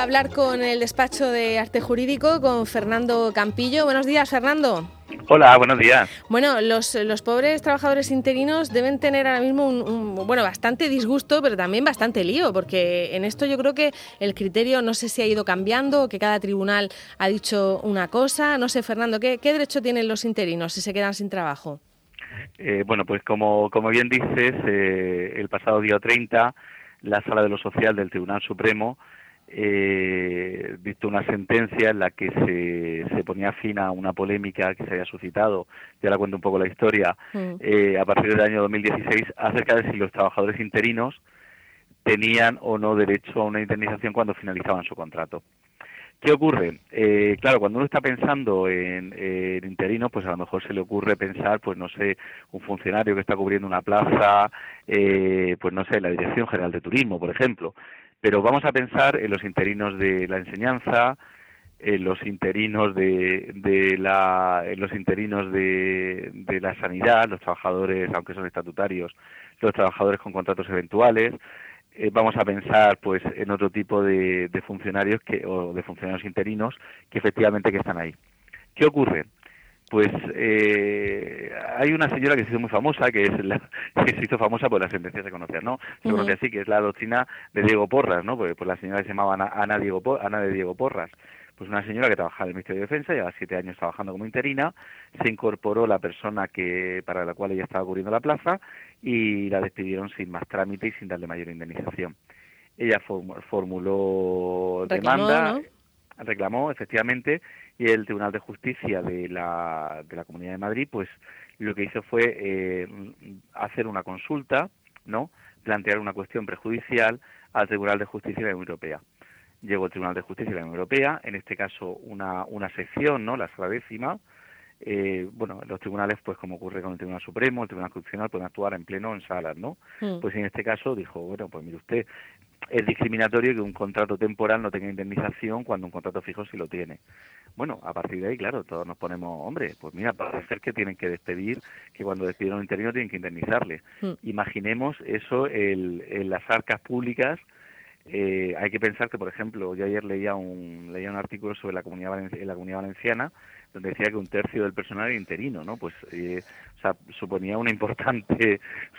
hablar con el despacho de arte jurídico, con Fernando Campillo. Buenos días, Fernando. Hola, buenos días. Bueno, los pobres trabajadores interinos deben tener ahora mismo bastante disgusto, pero también bastante lío, porque en esto yo creo que el criterio no sé si ha ido cambiando, que cada tribunal ha dicho una cosa. No sé, Fernando, ¿qué derecho tienen los interinos si se quedan sin trabajo? Bueno, pues como bien dices, el pasado día 30, la Sala de lo Social del Tribunal Supremo dictó una sentencia en la que se ponía fin a una polémica que se había suscitado, ya la cuento un poco la historia, a partir del año 2016, acerca de si los trabajadores interinos tenían o no derecho a una indemnización cuando finalizaban su contrato. ¿Qué ocurre? Claro, cuando uno está pensando en interinos, pues a lo mejor se le ocurre pensar, pues no sé, un funcionario que está cubriendo una plaza, pues no sé, la Dirección General de Turismo, por ejemplo. Pero vamos a pensar en los interinos de la enseñanza, en los interinos en los interinos de la sanidad, los trabajadores, aunque son estatutarios, los trabajadores con contratos eventuales. Vamos a pensar pues en otro tipo de funcionarios o de funcionarios interinos que efectivamente que están ahí. ¿Qué ocurre? Pues hay una señora que se hizo muy famosa, que se hizo famosa por las sentencias se conocían, ¿no? Se conoce así, que es la doctrina de Diego Porras, ¿no? Pues la señora se llamaba Ana de Diego Porras. Pues una señora que trabajaba en el Ministerio de Defensa, lleva 7 años trabajando como interina, se incorporó la persona para la cual ella estaba cubriendo la plaza y la despidieron sin más trámite y sin darle mayor indemnización. Ella formuló demanda, reclamó efectivamente, y el Tribunal de Justicia de la Comunidad de Madrid pues lo que hizo fue hacer una consulta, ¿no? Plantear una cuestión prejudicial al Tribunal de Justicia de la Unión Europea. Llegó el Tribunal de Justicia de la Unión Europea, en este caso una sección, ¿no? La Sala Décima. Los tribunales, pues como ocurre con el Tribunal Supremo, el Tribunal Constitucional, pueden actuar en pleno en salas, ¿no? Pues en este caso dijo, bueno, pues mire usted, es discriminatorio que un contrato temporal no tenga indemnización cuando un contrato fijo sí lo tiene. Bueno, a partir de ahí, claro, todos nos ponemos, hombre, pues mira, parece ser que tienen que despedir, que cuando despidieron a un interino tienen que indemnizarle. Imaginemos eso en las arcas públicas. Hay que pensar que, por ejemplo, yo ayer leía un artículo sobre la Comunidad Valenciana, donde decía que 1/3 del personal era interino, ¿no? Pues, suponía una importante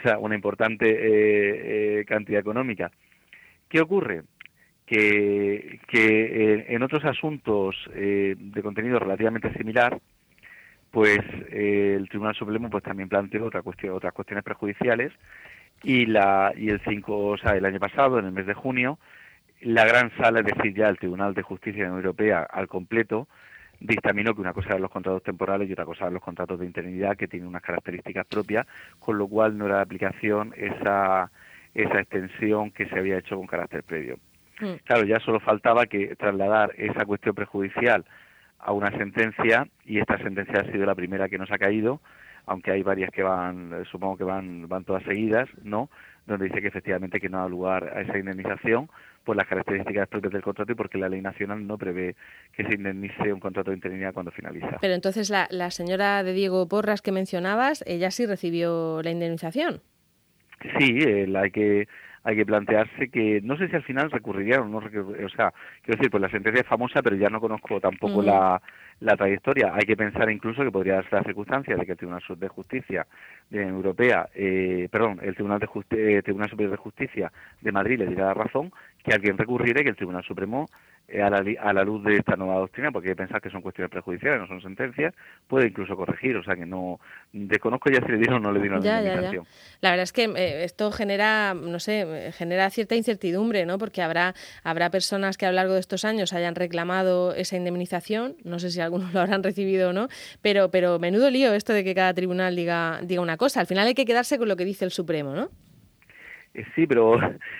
cantidad económica. ¿Qué ocurre? Que en otros asuntos de contenido relativamente similar, pues el Tribunal Supremo pues también planteó otras cuestiones prejudiciales y el año pasado, en el mes de junio, la gran sala, es decir, ya el Tribunal de Justicia de la Unión Europea al completo, dictaminó que una cosa eran los contratos temporales y otra cosa eran los contratos de interinidad, que tienen unas características propias, con lo cual no era de aplicación esa extensión que se había hecho con carácter previo. Claro, ya solo faltaba que trasladar esa cuestión prejudicial a una sentencia, y esta sentencia ha sido la primera que nos ha caído, aunque hay varias que supongo que van todas seguidas, ¿no? Donde dice que efectivamente que no da lugar a esa indemnización por las características propias del contrato y porque la ley nacional no prevé que se indemnice un contrato de interinidad cuando finaliza. Pero entonces la señora de Diego Porras que mencionabas, ella sí recibió la indemnización. Sí, hay que plantearse que no sé si al final recurrirían o no, quiero decir, pues la sentencia es famosa, pero ya no conozco tampoco la trayectoria. Hay que pensar incluso que podría darse la circunstancia de que el Tribunal de Justicia de la Unión Europea, el Tribunal Superior de Justicia de Madrid le diera la razón, que alguien recurriera y que el Tribunal Supremo, a la luz de esta nueva doctrina, porque hay que pensar que son cuestiones prejudiciales, no son sentencias, puede incluso corregir, o sea que no desconozco ya si le dieron o no le dieron la indemnización. La verdad es que esto genera cierta incertidumbre, ¿no? Porque habrá personas que a lo largo de estos años hayan reclamado esa indemnización, no sé si algunos lo habrán recibido o no, pero menudo lío esto de que cada tribunal diga una cosa. Al final hay que quedarse con lo que dice el Supremo, ¿no? Sí, pero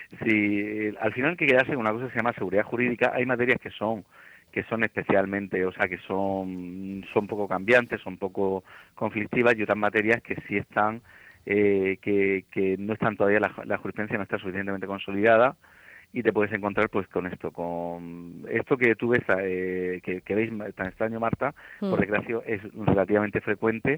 al final hay que quedarse con una cosa que se llama seguridad jurídica. Hay materias que son especialmente, que son poco cambiantes, son poco conflictivas, y otras materias que sí están, que no están todavía, la jurisprudencia no está suficientemente consolidada, y te puedes encontrar pues con esto que tú ves, que veis tan extraño, Marta, por desgracia es relativamente frecuente,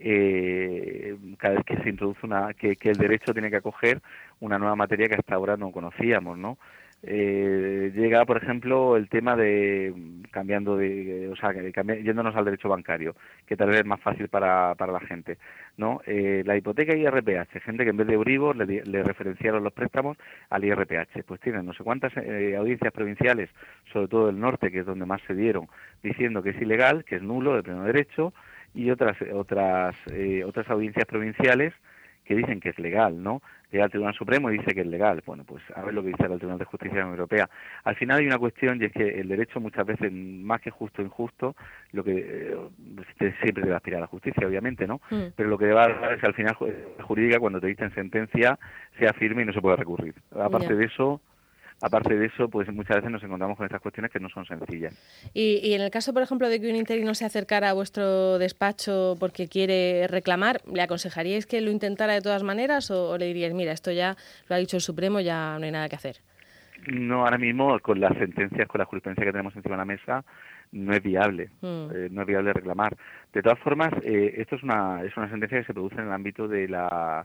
cada vez que se introduce que el derecho tiene que acoger una nueva materia que hasta ahora no conocíamos, ¿no? Llega, por ejemplo, el tema de yéndonos al derecho bancario, que tal vez es más fácil para la gente, ¿no? La hipoteca y IRPH, gente que en vez de Euribor le referenciaron los préstamos al IRPH, pues tienen no sé cuántas audiencias provinciales, sobre todo del norte, que es donde más se dieron, diciendo que es ilegal, que es nulo, de pleno derecho, y otras audiencias provinciales que dicen que es legal, ¿no? Llega al Tribunal Supremo y dice que es legal. Bueno, pues a ver lo que dice el Tribunal de Justicia de la Unión Europea. Al final hay una cuestión, y es que el derecho muchas veces, más que justo o injusto, lo que siempre debe aspirar a la justicia, obviamente, ¿no? Pero lo que va a dar es que al final la jurídica, cuando te dicen sentencia, sea firme y no se puede recurrir. Aparte de eso, pues muchas veces nos encontramos con estas cuestiones que no son sencillas. Y en el caso, por ejemplo, de que un interino se acercara a vuestro despacho porque quiere reclamar, ¿le aconsejaríais que lo intentara de todas maneras o le diríais, mira, esto ya lo ha dicho el Supremo, ya no hay nada que hacer? No, ahora mismo con las sentencias, con la jurisprudencia que tenemos encima de la mesa, no es viable, no es viable reclamar. De todas formas, esto es una sentencia que se produce en el ámbito de la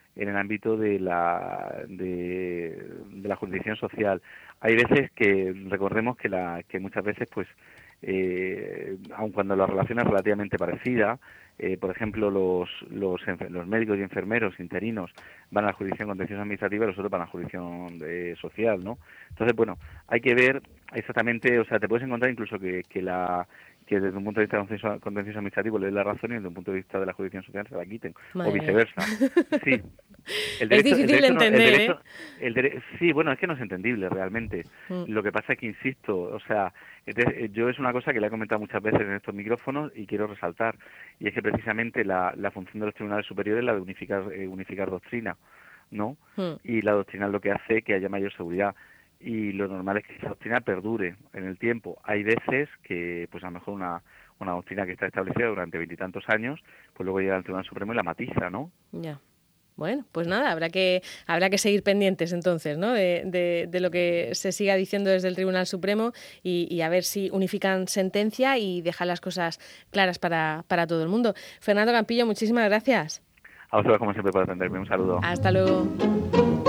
jurisdicción social. Hay veces que recordemos que muchas veces pues aun cuando la relación es relativamente parecida, por ejemplo los médicos y enfermeros interinos van a la jurisdicción contenciosa administrativa y los otros van a la jurisdicción social, ¿no? Entonces, bueno, hay que ver exactamente, o sea, te puedes encontrar incluso que desde un punto de vista contencioso administrativo le den la razón y desde un punto de vista de la jurisdicción social se la quiten, o viceversa. Sí. Es difícil de entender, sí, bueno, es que no es entendible realmente. Lo que pasa es que, insisto, o sea, yo es una cosa que le he comentado muchas veces en estos micrófonos y quiero resaltar, y es que precisamente la función de los tribunales superiores es la de unificar doctrina, ¿no? Y la doctrina es lo que hace que haya mayor seguridad. Y lo normal es que esa doctrina perdure en el tiempo. Hay veces que, pues a lo mejor una doctrina que está establecida durante 20 y tantos años, pues luego llega al Tribunal Supremo y la matiza, ¿no? Ya. Bueno, pues nada, habrá que seguir pendientes entonces, ¿no? De lo que se siga diciendo desde el Tribunal Supremo y a ver si unifican sentencia y dejan las cosas claras para todo el mundo. Fernando Campillo, muchísimas gracias. A vosotros, como siempre, por atenderme. Un saludo. Hasta luego.